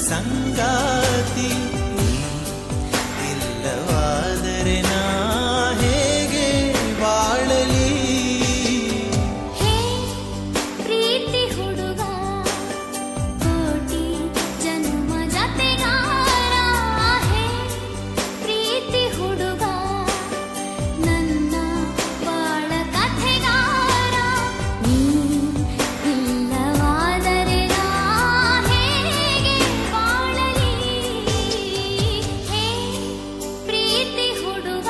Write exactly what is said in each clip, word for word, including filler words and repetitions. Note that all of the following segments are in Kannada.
ಸಂಗಾತಿ ಇಲ್ಲವಾದರೆ ನಾ ಹೇಗೆ ಬಾಳಲಿ. ಹೇ ಪ್ರೀತಿ ಹುಡುಗ ಕೋಟಿ ಜನ್ಮ ಜತೆಗಾರ, ಹೇ ಪ್ರೀತಿ ಹುಡುಗ ನನ್ನ ಬಾಳ ಕಥೆಗಾರ, ನೀ ಇಲ್ಲವಾದರೆ ನಾ ಹೇಗೆ ಬಾಳಲಿ. ಹೇ ಪ್ರೀತಿ ಹುಡುಗ.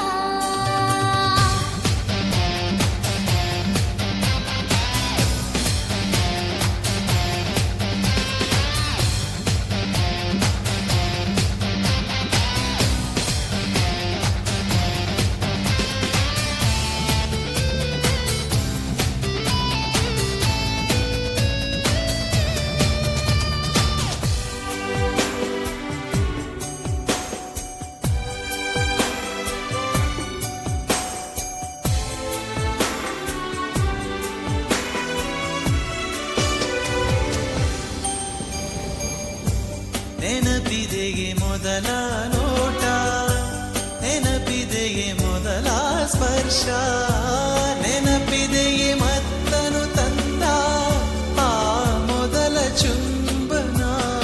ನೆನಪಿದೆಯೇ ಮೊದಲ ನೋಟ, ನೆನಪಿದೆಯೇ ಮೊದಲ ಸ್ಪರ್ಶ, ನೆನಪಿದೆಯೇ ಮತ್ತನು ತಂದ ಆ ಮೊದಲ ಚುಂಬನ.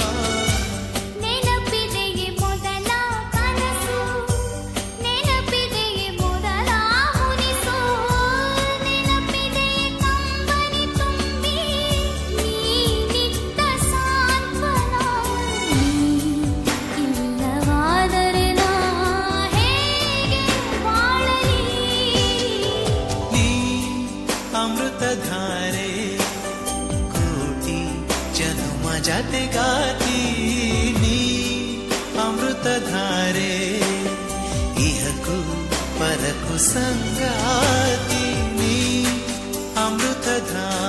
ನೆನಪಿದೆಯೇ ಮೊದಲ ಕನಸು, ನೆನಪಿದೆಯೇ ಮೊದಲ ಮುನಿಸು, ನೆನಪಿದೆಯೇ ಕಂಬನಿ ತುಂಬಿ ನೀನಿದ್ದ ಸಾಂತ್ವನ. ಇಲ್ಲವಾದರೆ ನಾ ಹೇಗೆ ಬಾಳಲಿ. ನೀ ಅಮೃತಧಾರೆ ಕೋಟಿ ಜನುಮ ಜತೆಗಾತಿ, ನೀ ಅಮೃತಧಾರೆ ಇಹಕು ಪರಕು ಸಂಗಾತಿ, ನೀ ಅಮೃತಧಾರೆ.